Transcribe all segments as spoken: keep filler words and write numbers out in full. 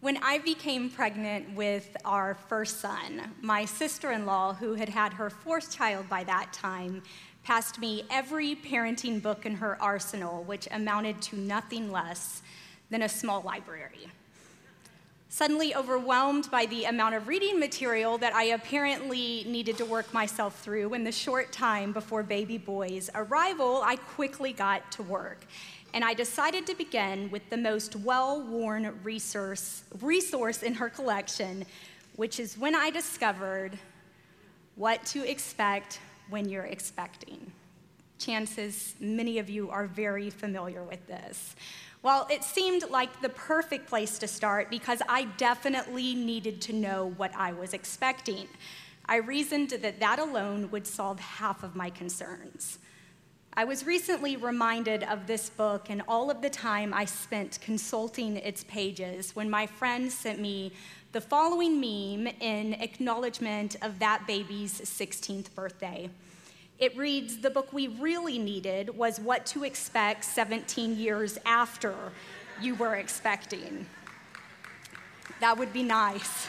When I became pregnant with our first son, my sister-in-law, who had had her fourth child by that time, passed me every parenting book in her arsenal, which amounted to nothing less than a small library. Suddenly overwhelmed by the amount of reading material that I apparently needed to work myself through in the short time before baby boy's arrival, I quickly got to work. And I decided to begin with the most well-worn resource, resource in her collection, which is when I discovered What to Expect When You're Expecting. Chances many of you are very familiar with this. Well, it seemed like the perfect place to start because I definitely needed to know what I was expecting. I reasoned that that alone would solve half of my concerns. I was recently reminded of this book and all of the time I spent consulting its pages when my friend sent me the following meme in acknowledgement of that baby's sixteenth birthday. It reads, "The book we really needed was What to Expect seventeen years after you were expecting." That would be nice.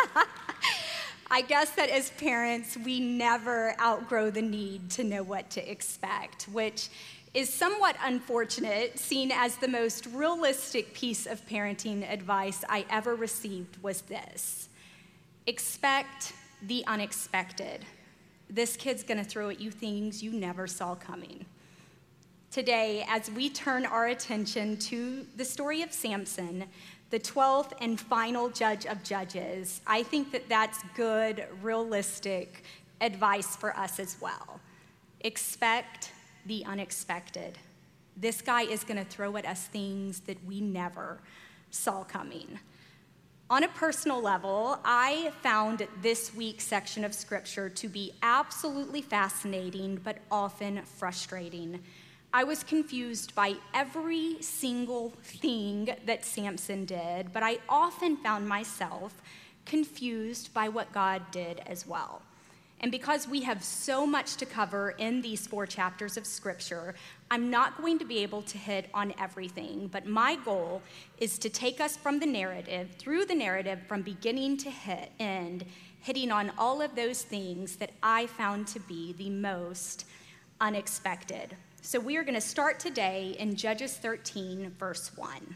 I guess that as parents, we never outgrow the need to know what to expect, which is somewhat unfortunate, seen as the most realistic piece of parenting advice I ever received was this: expect the unexpected. This kid's gonna throw at you things you never saw coming. Today, as we turn our attention to the story of Samson, the twelfth and final judge of judges, I think that that's good, realistic advice for us as well. Expect the unexpected. This guy is gonna throw at us things that we never saw coming. On a personal level, I found this week's section of scripture to be absolutely fascinating, but often frustrating. I was confused by every single thing that Samson did, but I often found myself confused by what God did as well. And because we have so much to cover in these four chapters of Scripture, I'm not going to be able to hit on everything, but my goal is to take us from the narrative, through the narrative, from beginning to hit, end, hitting on all of those things that I found to be the most unexpected. So we are going to start today in Judges thirteen, verse one.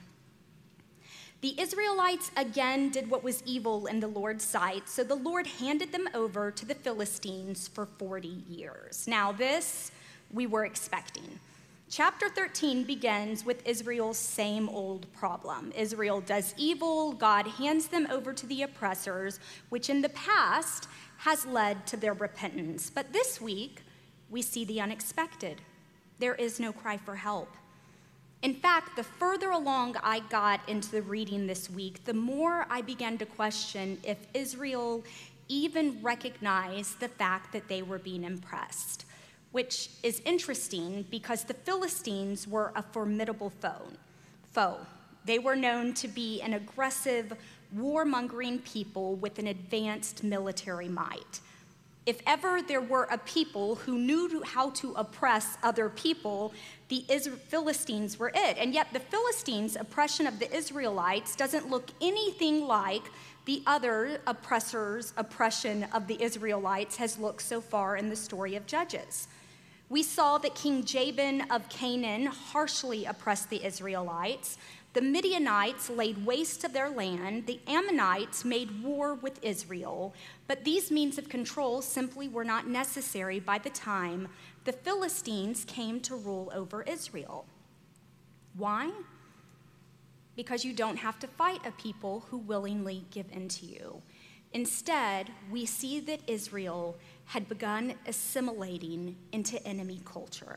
The Israelites again did what was evil in the Lord's sight, so the Lord handed them over to the Philistines for forty years. Now this we were expecting. Chapter thirteen begins with Israel's same old problem. Israel does evil, God hands them over to the oppressors, which in the past has led to their repentance. But this week, we see the unexpected. There is no cry for help. In fact, the further along I got into the reading this week, the more I began to question if Israel even recognized the fact that they were being impressed, which is interesting because the Philistines were a formidable foe. foe. They were known to be an aggressive, warmongering people with an advanced military might. If ever there were a people who knew how to oppress other people, the Philistines were it. And yet the Philistines' oppression of the Israelites doesn't look anything like the other oppressors' oppression of the Israelites has looked so far in the story of Judges. We saw that King Jabin of Canaan harshly oppressed the Israelites. The Midianites laid waste to their land. The Ammonites made war with Israel. But these means of control simply were not necessary by the time the Philistines came to rule over Israel. Why? Because you don't have to fight a people who willingly give in to you. Instead, we see that Israel had begun assimilating into enemy culture.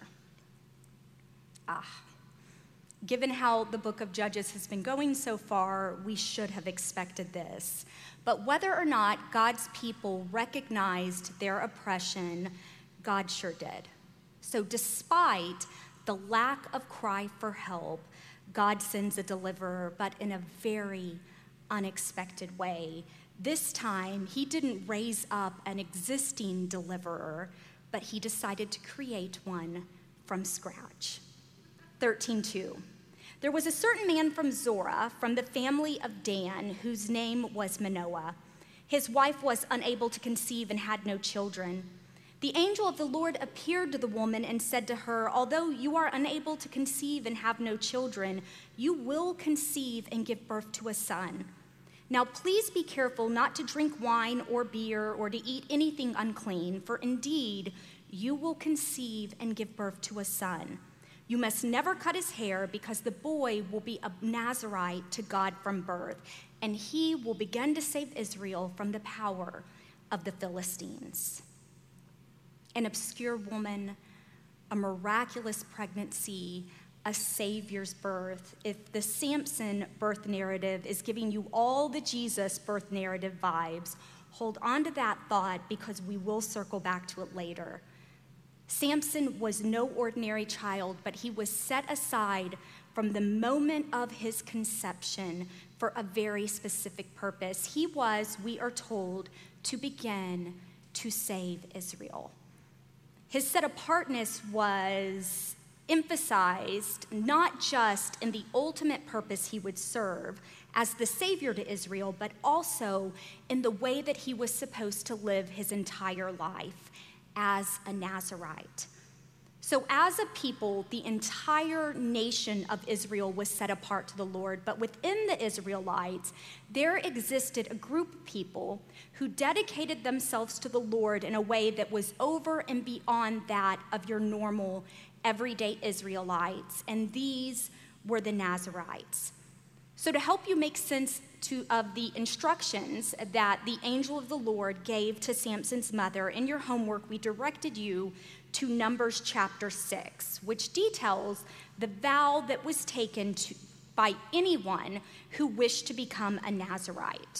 Ah. Given how the book of Judges has been going so far, we should have expected this. But whether or not God's people recognized their oppression, God sure did. So despite the lack of cry for help, God sends a deliverer, but in a very unexpected way. This time, he didn't raise up an existing deliverer, but he decided to create one from scratch. thirteen two. There was a certain man from Zorah, from the family of Dan, whose name was Manoah. His wife was unable to conceive and had no children. The angel of the Lord appeared to the woman and said to her, "Although you are unable to conceive and have no children, you will conceive and give birth to a son. Now please be careful not to drink wine or beer or to eat anything unclean, for indeed you will conceive and give birth to a son. You must never cut his hair, because the boy will be a Nazirite to God from birth, and he will begin to save Israel from the power of the Philistines." An obscure woman, a miraculous pregnancy, a Savior's birth. If the Samson birth narrative is giving you all the Jesus birth narrative vibes, hold on to that thought, because we will circle back to it later. Samson was no ordinary child, but he was set aside from the moment of his conception for a very specific purpose. He was, we are told, to begin to save Israel. His set-apartness was emphasized not just in the ultimate purpose he would serve as the Savior to Israel, but also in the way that he was supposed to live his entire life as a Nazirite. So as a people, the entire nation of Israel was set apart to the Lord, but within the Israelites, there existed a group of people who dedicated themselves to the Lord in a way that was over and beyond that of your normal, everyday Israelites, and these were the Nazirites. So to help you make sense to, of the instructions that the angel of the Lord gave to Samson's mother, in your homework, we directed you to Numbers chapter six, which details the vow that was taken to, by anyone who wished to become a Nazirite.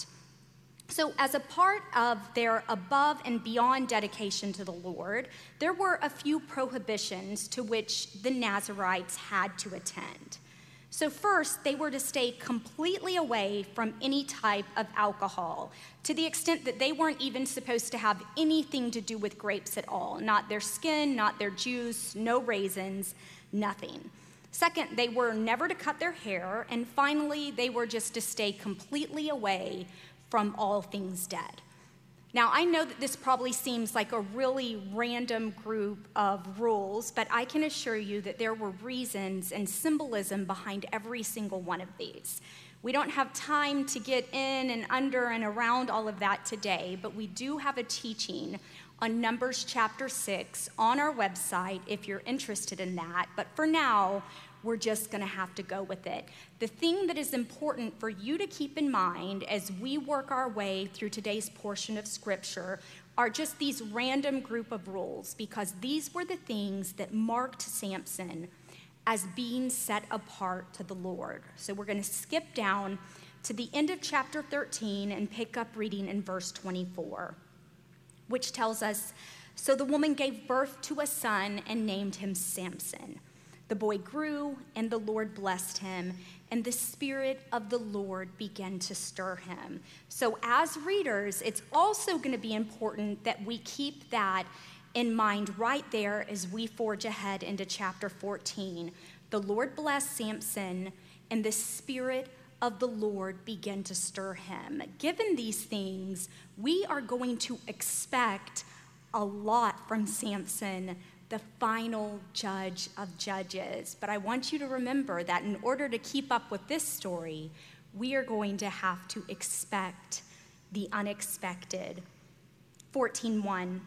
So as a part of their above and beyond dedication to the Lord, there were a few prohibitions to which the Nazirites had to attend. So first, they were to stay completely away from any type of alcohol, to the extent that they weren't even supposed to have anything to do with grapes at all. Not their skin, not their juice, no raisins, nothing. Second, they were never to cut their hair. And finally, they were just to stay completely away from all things dead. Now, I know that this probably seems like a really random group of rules, but I can assure you that there were reasons and symbolism behind every single one of these. We don't have time to get in and under and around all of that today, but we do have a teaching on Numbers chapter six on our website if you're interested in that. But for now, we're just going to have to go with it. The thing that is important for you to keep in mind as we work our way through today's portion of Scripture are just these random group of rules, because these were the things that marked Samson as being set apart to the Lord. So we're going to skip down to the end of chapter thirteen and pick up reading in verse twenty-four, which tells us, "So the woman gave birth to a son and named him Samson. The boy grew, and the Lord blessed him, and the Spirit of the Lord began to stir him." So as readers, it's also going to be important that we keep that in mind right there as we forge ahead into chapter fourteen. The Lord blessed Samson, and the Spirit of the Lord began to stir him. Given these things, we are going to expect a lot from Samson, the final judge of judges. But I want you to remember that in order to keep up with this story, we are going to have to expect the unexpected. fourteen one.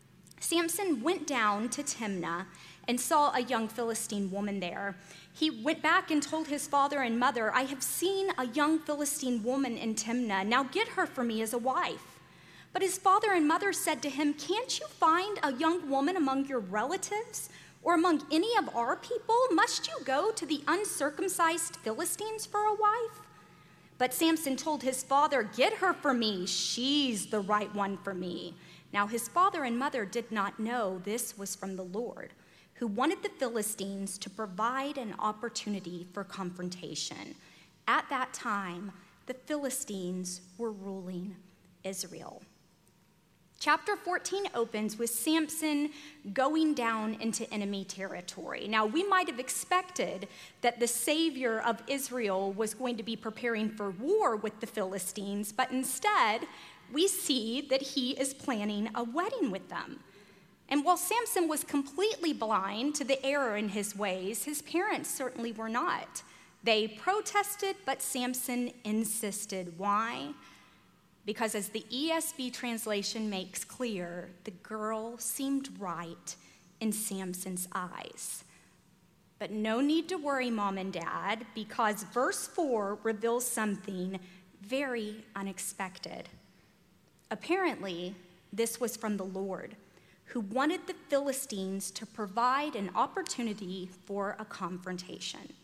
Samson went down to Timnah and saw a young Philistine woman there. He went back and told his father and mother, "I have seen a young Philistine woman in Timnah. Now get her for me as a wife." But his father and mother said to him, "Can't you find a young woman among your relatives or among any of our people? Must you go to the uncircumcised Philistines for a wife?" But Samson told his father, "Get her for me. She's the right one for me." Now his father and mother did not know this was from the Lord, who wanted the Philistines to provide an opportunity for confrontation. At that time, the Philistines were ruling Israel. Chapter fourteen opens with Samson going down into enemy territory. Now, we might have expected that the Savior of Israel was going to be preparing for war with the Philistines, but instead, we see that he is planning a wedding with them. And while Samson was completely blind to the error in his ways, his parents certainly were not. They protested, but Samson insisted. Why? Because as the E S V translation makes clear, the girl seemed right in Samson's eyes. But no need to worry, Mom and Dad, because verse four reveals something very unexpected. Apparently, this was from the Lord, who wanted the Philistines to provide an opportunity for a confrontation.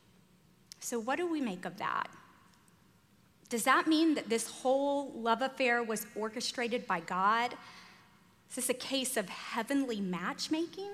So what do we make of that? Does that mean that this whole love affair was orchestrated by God? Is this a case of heavenly matchmaking?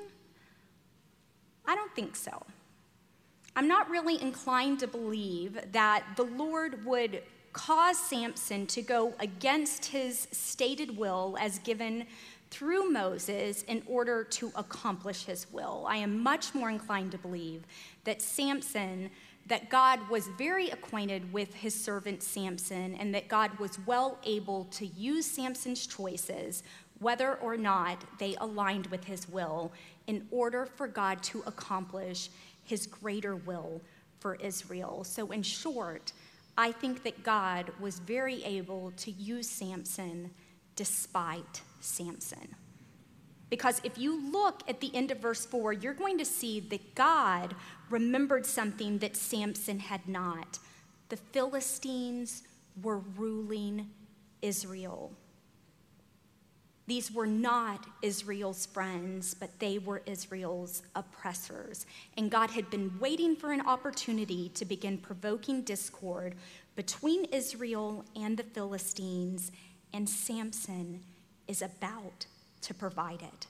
I don't think so. I'm not really inclined to believe that the Lord would cause Samson to go against his stated will as given through Moses in order to accomplish his will. I am much more inclined to believe that Samson that God was very acquainted with his servant Samson, and that God was well able to use Samson's choices, whether or not they aligned with his will, in order for God to accomplish his greater will for Israel. So in short, I think that God was very able to use Samson despite Samson. Because if you look at the end of verse four, you're going to see that God remembered something that Samson had not. The Philistines were ruling Israel. These were not Israel's friends, but they were Israel's oppressors. And God had been waiting for an opportunity to begin provoking discord between Israel and the Philistines, and Samson is about to provide it.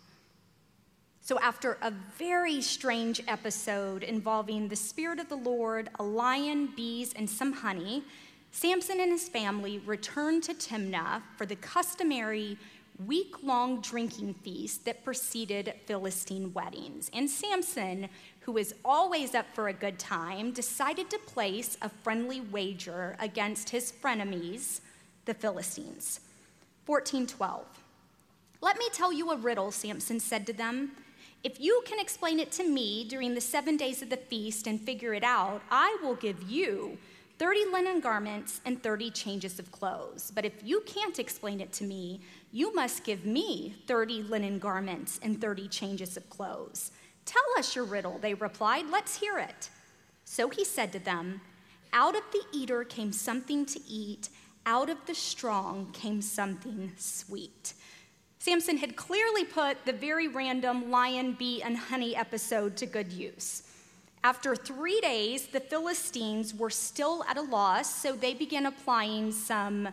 So after a very strange episode involving the Spirit of the Lord, a lion, bees, and some honey, Samson and his family returned to Timnah for the customary week-long drinking feast that preceded Philistine weddings. And Samson, who is always up for a good time, decided to place a friendly wager against his frenemies, the Philistines. fourteen twelve. "Let me tell you a riddle," Samson said to them. "If you can explain it to me during the seven days of the feast and figure it out, I will give you thirty linen garments and thirty changes of clothes. But if you can't explain it to me, you must give me thirty linen garments and thirty changes of clothes." "Tell us your riddle," they replied. "Let's hear it." So he said to them, "Out of the eater came something to eat. Out of the strong came something sweet." Samson had clearly put the very random lion, bee, and honey episode to good use. After three days, the Philistines were still at a loss, so they began applying some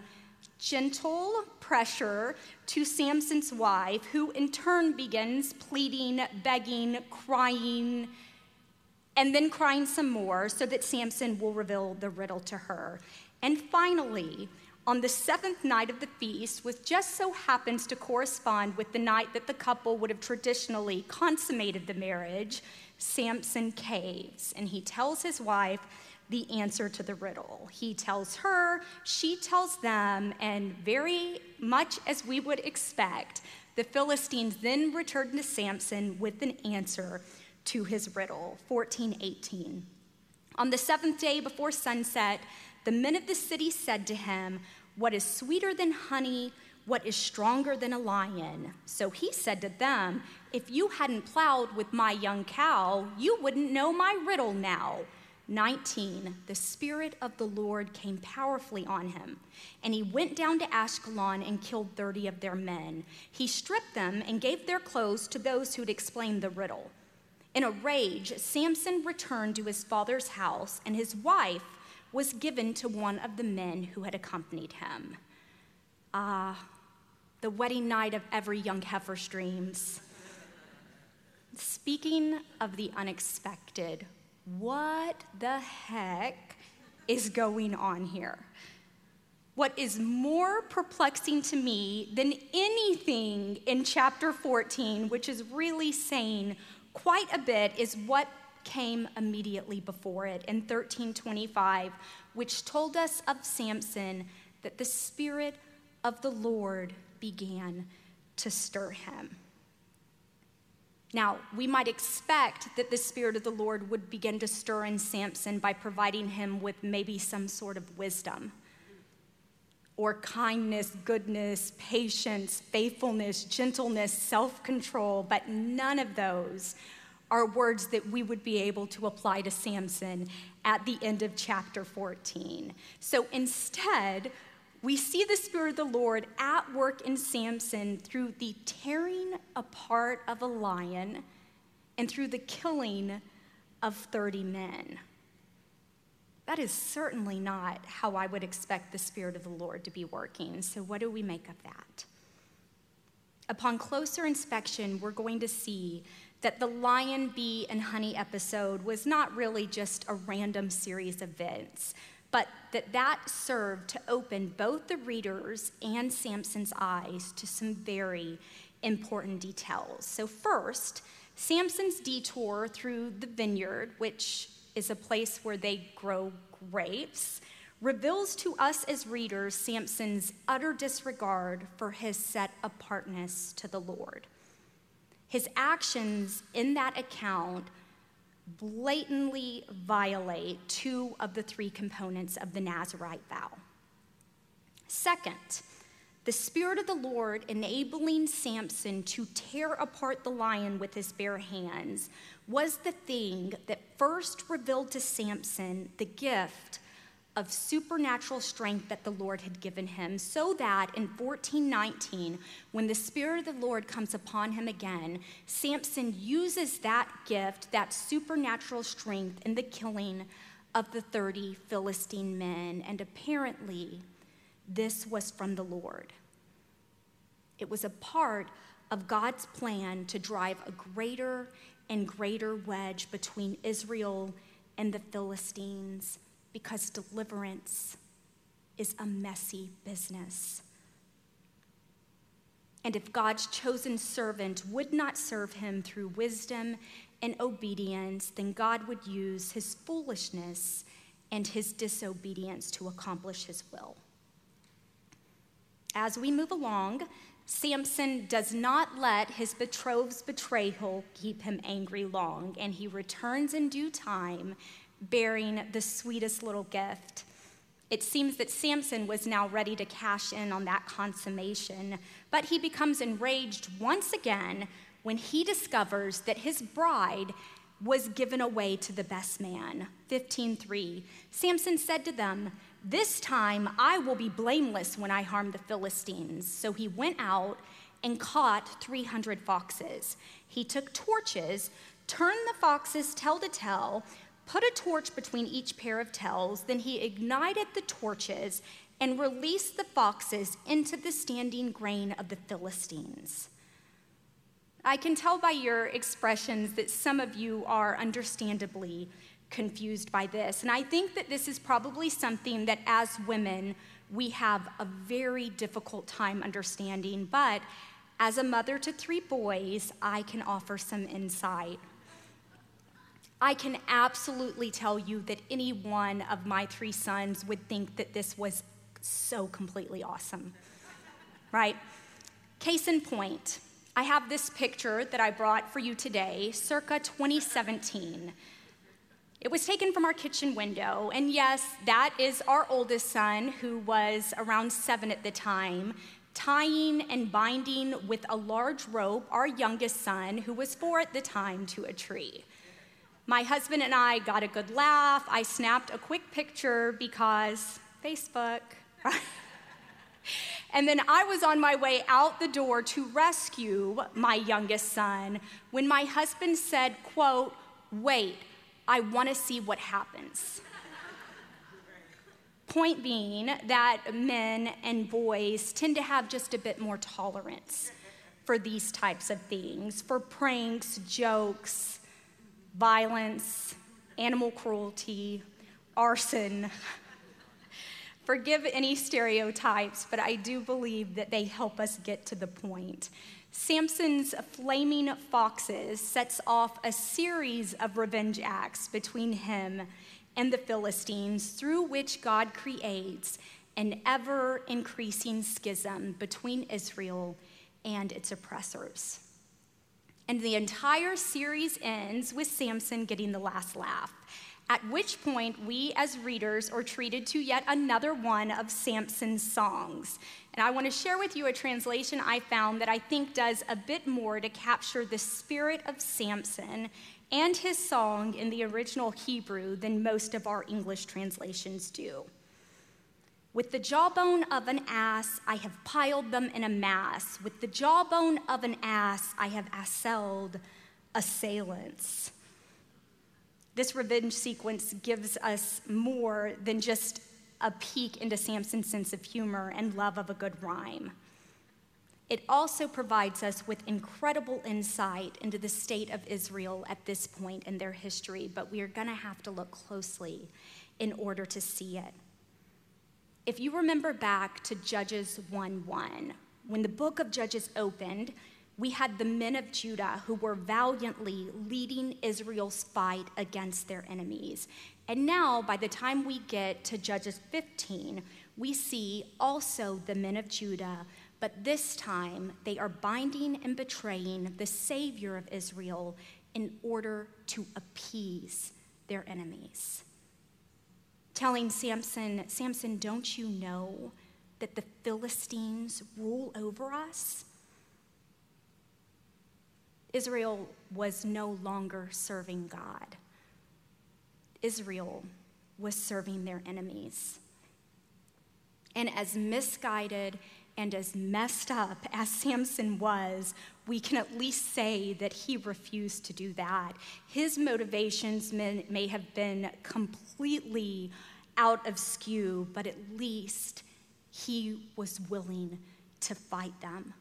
gentle pressure to Samson's wife, who in turn begins pleading, begging, crying, and then crying some more so that Samson will reveal the riddle to her. And finally, on the seventh night of the feast, which just so happens to correspond with the night that the couple would have traditionally consummated the marriage, Samson caves, and he tells his wife the answer to the riddle. He tells her, she tells them, and very much as we would expect, the Philistines then return to Samson with an answer to his riddle. fourteen eighteen. "On the seventh day before sunset, the men of the city said to him, 'What is sweeter than honey? What is stronger than a lion?' So he said to them, 'If you hadn't plowed with my young cow, you wouldn't know my riddle now.'" nineteen, "The Spirit of the Lord came powerfully on him, and he went down to Ashkelon and killed thirty of their men. He stripped them and gave their clothes to those who'd explained the riddle. In a rage, Samson returned to his father's house, and his wife was given to one of the men who had accompanied him." Ah, the wedding night of every young heifer's dreams. Speaking of the unexpected, what the heck is going on here? what is more perplexing to me than anything in chapter fourteen, which is really saying quite a bit, is what came immediately before it in thirteen twenty-five, which told us of Samson that the Spirit of the Lord began to stir him. Now, we might expect that the Spirit of the Lord would begin to stir in Samson by providing him with maybe some sort of wisdom, or kindness, goodness, patience, faithfulness, gentleness, self-control, but none of those are words that we would be able to apply to Samson at the end of chapter fourteen. So instead, we see the Spirit of the Lord at work in Samson through the tearing apart of a lion and through the killing of thirty men. That is certainly not how I would expect the Spirit of the Lord to be working. So what do we make of that? Upon closer inspection, we're going to see that the lion, bee, and honey episode was not really just a random series of events, but that that served to open both the readers and Samson's eyes to some very important details. So first, Samson's detour through the vineyard, which is a place where they grow grapes, reveals to us as readers Samson's utter disregard for his set apartness to the Lord. His actions in that account blatantly violate two of the three components of the Nazirite vow. Second, the Spirit of the Lord enabling Samson to tear apart the lion with his bare hands was the thing that first revealed to Samson the gift of supernatural strength that the Lord had given him, so that in fourteen nineteen, when the Spirit of the Lord comes upon him again, Samson uses that gift, that supernatural strength, in the killing of the thirty Philistine men. And apparently, this was from the Lord. It was a part of God's plan to drive a greater and greater wedge between Israel and the Philistines, because deliverance is a messy business. And if God's chosen servant would not serve him through wisdom and obedience, then God would use his foolishness and his disobedience to accomplish his will. As we move along, Samson does not let his betrothed's betrayal keep him angry long, and he returns in due time, bearing the sweetest little gift. It seems that Samson was now ready to cash in on that consummation, but he becomes enraged once again when he discovers that his bride was given away to the best man. fifteen three, Samson said to them, "This time I will be blameless when I harm the Philistines." So he went out and caught three hundred foxes. He took torches, turned the foxes tail to tail, put a torch between each pair of tails, then he ignited the torches and released the foxes into the standing grain of the Philistines. I can tell by your expressions that some of you are understandably confused by this, and I think that this is probably something that as women we have a very difficult time understanding, but as a mother to three boys, I can offer some insight. I can absolutely tell you that any one of my three sons would think that this was so completely awesome, right? Case in point, I have this picture that I brought for you today, circa twenty seventeen. It was taken from our kitchen window, and yes, that is our oldest son, who was around seven at the time, tying and binding with a large rope our youngest son, who was four at the time, to a tree. My husband and I got a good laugh. I snapped a quick picture because Facebook, right? And then I was on my way out the door to rescue my youngest son when my husband said, quote, "Wait, I want to see what happens." Point being that men and boys tend to have just a bit more tolerance for these types of things, for pranks, jokes, violence, animal cruelty, arson. Forgive any stereotypes, but I do believe that they help us get to the point. Samson's flaming foxes sets off a series of revenge acts between him and the Philistines, through which God creates an ever-increasing schism between Israel and its oppressors. And the entire series ends with Samson getting the last laugh, at which point we as readers are treated to yet another one of Samson's songs. And I want to share with you a translation I found that I think does a bit more to capture the spirit of Samson and his song in the original Hebrew than most of our English translations do. With the jawbone of an ass, I have piled them in a mass. With the jawbone of an ass, I have assailed assailants. This revenge sequence gives us more than just a peek into Samson's sense of humor and love of a good rhyme. It also provides us with incredible insight into the state of Israel at this point in their history, but we are going to have to look closely in order to see it. If you remember back to Judges one one, when the book of Judges opened, we had the men of Judah who were valiantly leading Israel's fight against their enemies. And now, by the time we get to Judges fifteen, we see also the men of Judah, but this time they are binding and betraying the Savior of Israel in order to appease their enemies. Telling Samson, Samson, don't you know that the Philistines rule over us? Israel was no longer serving God. Israel was serving their enemies. And as misguided and as messed up as Samson was, we can at least say that he refused to do that. His motivations may, may have been completely out of skew, but at least he was willing to fight them.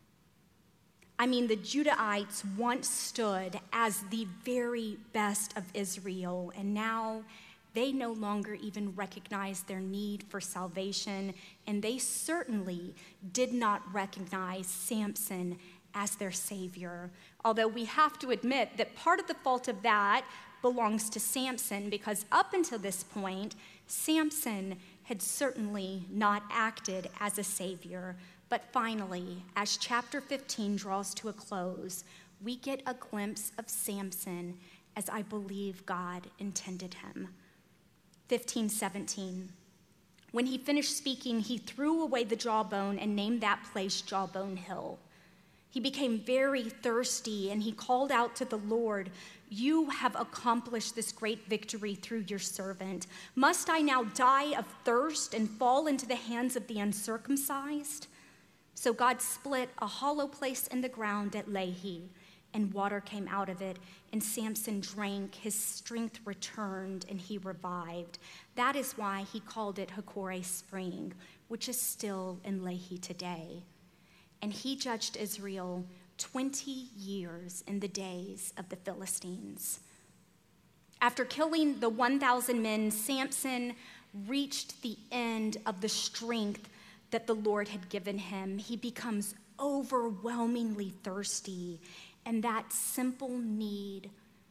I mean, the Judahites once stood as the very best of Israel, and now they no longer even recognize their need for salvation, and they certainly did not recognize Samson as their savior. Although we have to admit that part of the fault of that belongs to Samson, because up until this point, Samson had certainly not acted as a savior. But finally, as chapter fifteen draws to a close, we get a glimpse of Samson as I believe God intended him. fifteen seventeen. When he finished speaking, he threw away the jawbone and named that place Jawbone Hill. He became very thirsty, and he called out to the Lord, "You have accomplished this great victory through your servant. Must I now die of thirst and fall into the hands of the uncircumcised?" So God split a hollow place in the ground at Lehi, and water came out of it, and Samson drank, his strength returned, and he revived. That is why he called it Hakore Spring, which is still in Lehi today. And he judged Israel twenty years in the days of the Philistines. After killing the one thousand men, Samson reached the end of the strength that the Lord had given him. He becomes overwhelmingly thirsty, and that simple need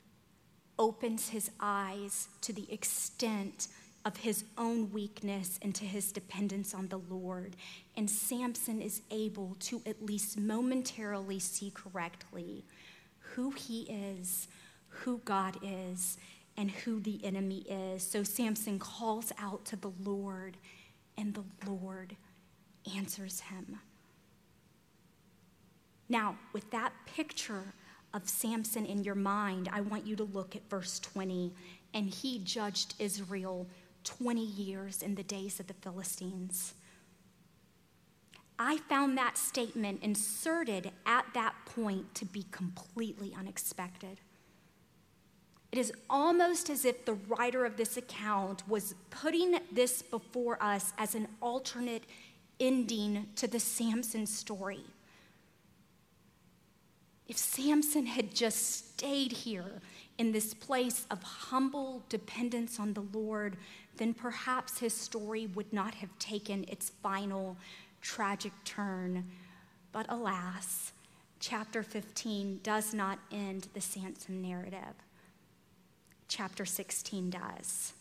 opens his eyes to the extent of his own weakness and to his dependence on the Lord. And Samson is able to at least momentarily see correctly who he is, who God is, and who the enemy is. So Samson calls out to the Lord, and the Lord answers him. Now, with that picture of Samson in your mind, I want you to look at verse twenty. And he judged Israel twenty years in the days of the Philistines. I found that statement inserted at that point to be completely unexpected. It is almost as if the writer of this account was putting this before us as an alternate ending to the Samson story. If Samson had just stayed here in this place of humble dependence on the Lord, then perhaps his story would not have taken its final tragic turn. But alas, chapter fifteen does not end the Samson narrative. Chapter sixteen does.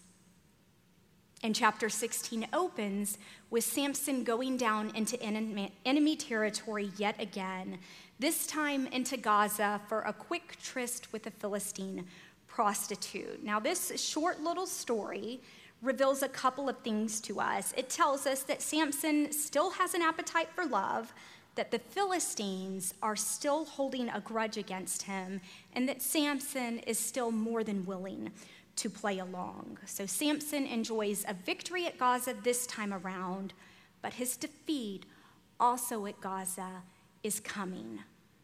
And chapter sixteen opens with Samson going down into enemy, enemy territory yet again, this time into Gaza for a quick tryst with a Philistine prostitute. Now, this short little story reveals a couple of things to us. It tells us that Samson still has an appetite for love, that the Philistines are still holding a grudge against him, and that Samson is still more than willing to play along. So Samson enjoys a victory at Gaza this time around, but his defeat also at Gaza is coming.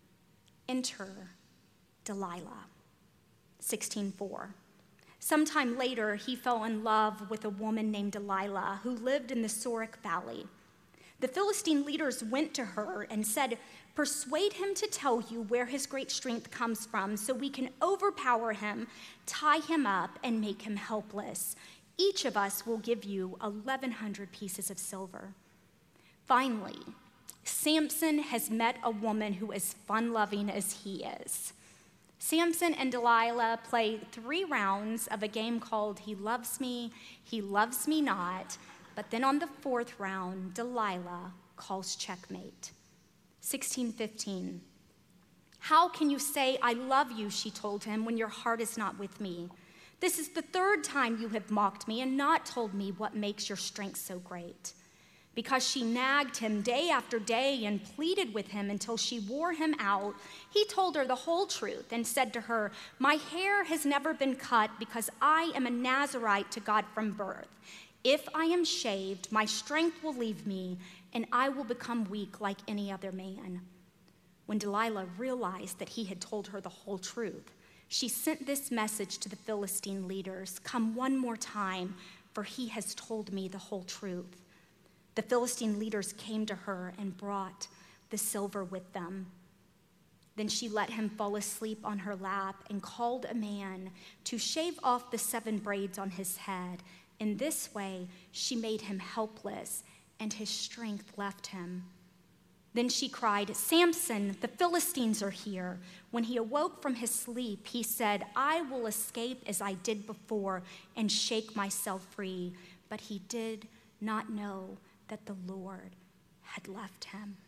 Enter Delilah. sixteen four. Sometime later, he fell in love with a woman named Delilah who lived in the Sorek Valley. The Philistine leaders went to her and said, "Persuade him to tell you where his great strength comes from so we can overpower him, tie him up, and make him helpless. Each of us will give you eleven hundred pieces of silver." Finally, Samson has met a woman who is fun-loving as he is. Samson and Delilah play three rounds of a game called He Loves Me, He Loves Me Not, but then on the fourth round, Delilah calls checkmate. sixteen fifteen. "How can you say, 'I love you,' she told him, 'when your heart is not with me? This is the third time you have mocked me and not told me what makes your strength so great." Because she nagged him day after day and pleaded with him until she wore him out, he told her the whole truth and said to her, "My hair has never been cut because I am a Nazirite to God from birth. If I am shaved, my strength will leave me, and I will become weak like any other man." When Delilah realized that he had told her the whole truth, she sent this message to the Philistine leaders, "Come one more time, for he has told me the whole truth." The Philistine leaders came to her and brought the silver with them. Then she let him fall asleep on her lap and called a man to shave off the seven braids on his head. In this way, she made him helpless, and his strength left him. Then she cried, "Samson, the Philistines are here." When he awoke from his sleep, he said, "I will escape as I did before and shake myself free." But he did not know that the Lord had left him.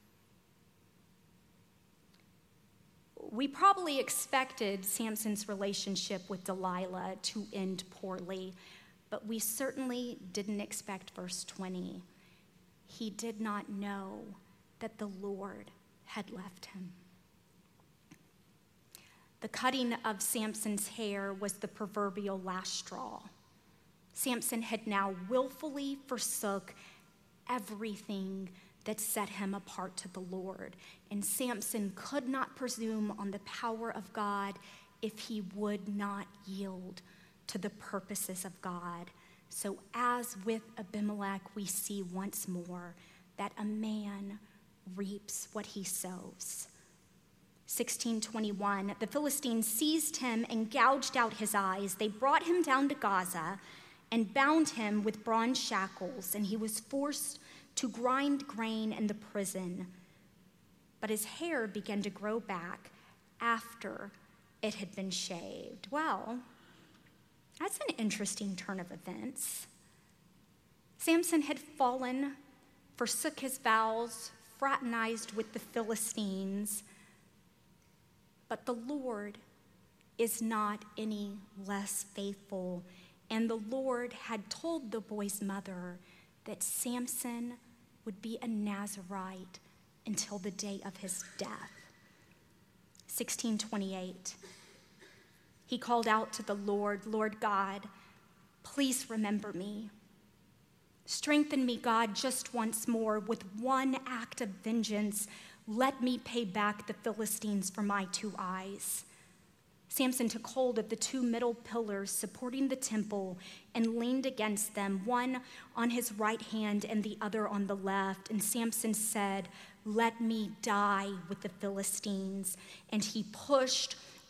We probably expected Samson's relationship with Delilah to end poorly, but we certainly didn't expect verse twenty. He did not know that the Lord had left him. The cutting of Samson's hair was the proverbial last straw. Samson had now willfully forsook everything that set him apart to the Lord, and Samson could not presume on the power of God if he would not yield to the purposes of God. So as with Abimelech, we see once more that a man reaps what he sows. sixteen twenty-one, the Philistines seized him and gouged out his eyes. They brought him down to Gaza and bound him with bronze shackles, and he was forced to grind grain in the prison. But his hair began to grow back after it had been shaved. Well, that's an interesting turn of events. Samson had fallen, forsook his vows, fraternized with the Philistines, but the Lord is not any less faithful. And the Lord had told the boy's mother that Samson would be a Nazirite until the day of his death. sixteen twenty-eight. He called out to the Lord, "Lord God, please remember me. Strengthen me, God, just once more. With one act of vengeance, let me pay back the Philistines for my two eyes." Samson took hold of the two middle pillars supporting the temple and leaned against them, one on his right hand and the other on the left. And Samson said, "Let me die with the Philistines." And he pushed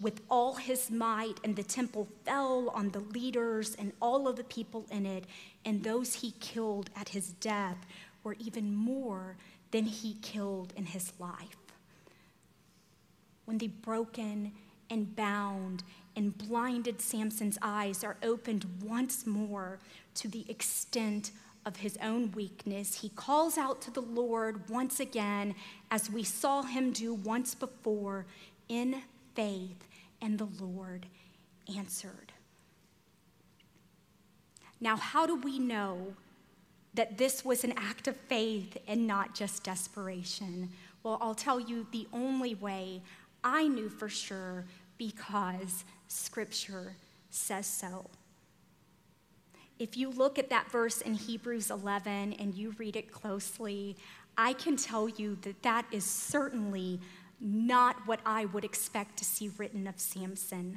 with all his might, and the temple fell on the leaders and all of the people in it, and those he killed at his death were even more than he killed in his life. When the broken and bound and blinded Samson's eyes are opened once more to the extent of his own weakness, he calls out to the Lord once again, as we saw him do once before, in faith, and the Lord answered. Now, how do we know that this was an act of faith and not just desperation? Well, I'll tell you the only way I knew for sure, because Scripture says so. If you look at that verse in Hebrews eleven and you read it closely, I can tell you that that is certainly not what I would expect to see written of Samson.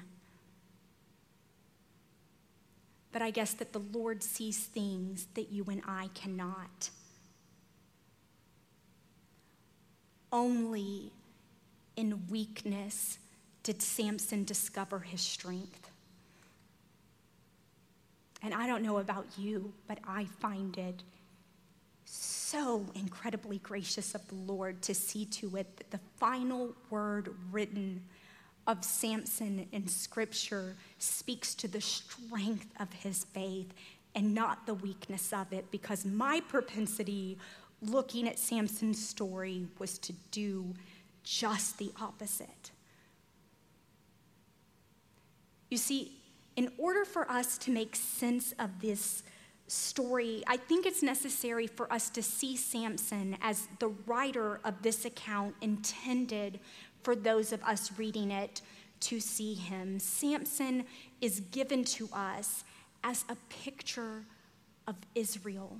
But I guess that the Lord sees things that you and I cannot. Only in weakness did Samson discover his strength. And I don't know about you, but I find it so incredibly gracious of the Lord to see to it that the final word written of Samson in Scripture speaks to the strength of his faith and not the weakness of it, because my propensity looking at Samson's story was to do just the opposite. You see, in order for us to make sense of this story, I think it's necessary for us to see Samson as the writer of this account intended for those of us reading it to see him. Samson is given to us as a picture of Israel.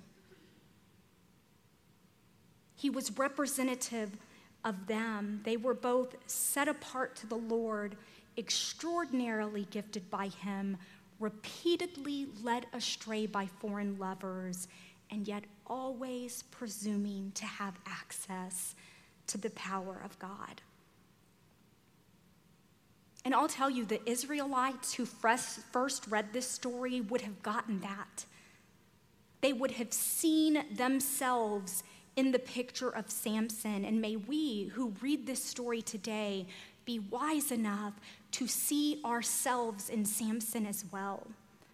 He was representative of them. They were both set apart to the Lord, extraordinarily gifted by him, repeatedly led astray by foreign lovers, and yet always presuming to have access to the power of God. And I'll tell you, the Israelites who first read this story would have gotten that. They would have seen themselves in the picture of Samson, and may we who read this story today be wise enough to see ourselves in Samson as well.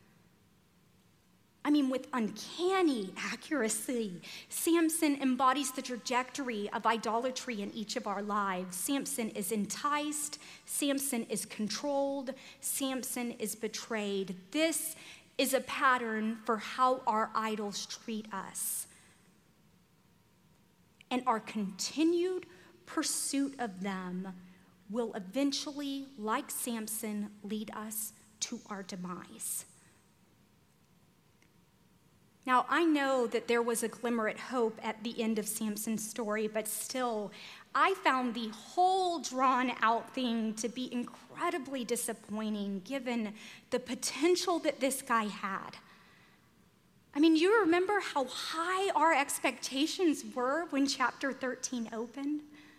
I mean, with uncanny accuracy, Samson embodies the trajectory of idolatry in each of our lives. Samson is enticed, Samson is controlled, Samson is betrayed. This is a pattern for how our idols treat us. And our continued pursuit of them will eventually, like Samson, lead us to our demise. Now, I know that there was a glimmer at hope at the end of Samson's story, but still, I found the whole drawn-out thing to be incredibly disappointing, given the potential that this guy had. I mean, you remember how high our expectations were when chapter thirteen opened?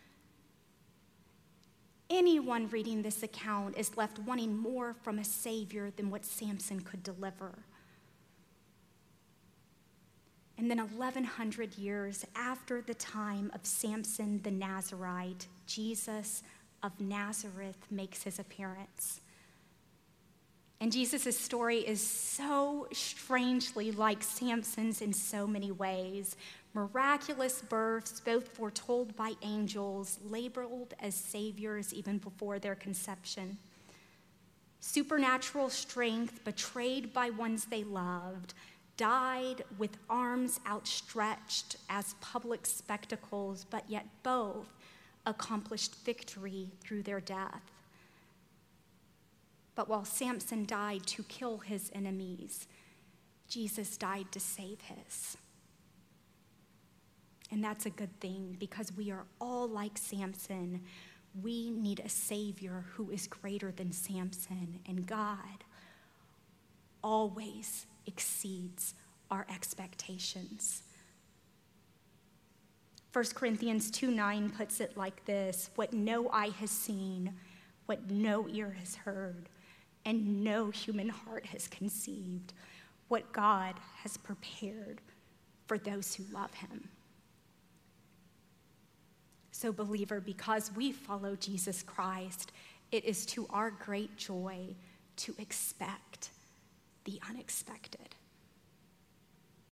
Anyone reading this account is left wanting more from a Savior than what Samson could deliver. And then eleven hundred years after the time of Samson the Nazarite, Jesus of Nazareth makes his appearance. And Jesus' story is so strangely like Samson's in so many ways. Miraculous births, both foretold by angels, labeled as saviors even before their conception. Supernatural strength, betrayed by ones they loved, died with arms outstretched as public spectacles, but yet both accomplished victory through their death. But while Samson died to kill his enemies, Jesus died to save his. And that's a good thing, because we are all like Samson. We need a Savior who is greater than Samson, and God always exceeds our expectations. First Corinthians two nine puts it like this: what no eye has seen, what no ear has heard and no human heart has conceived, what God has prepared for those who love him. So, believer, because we follow Jesus Christ, it is to our great joy to expect the unexpected.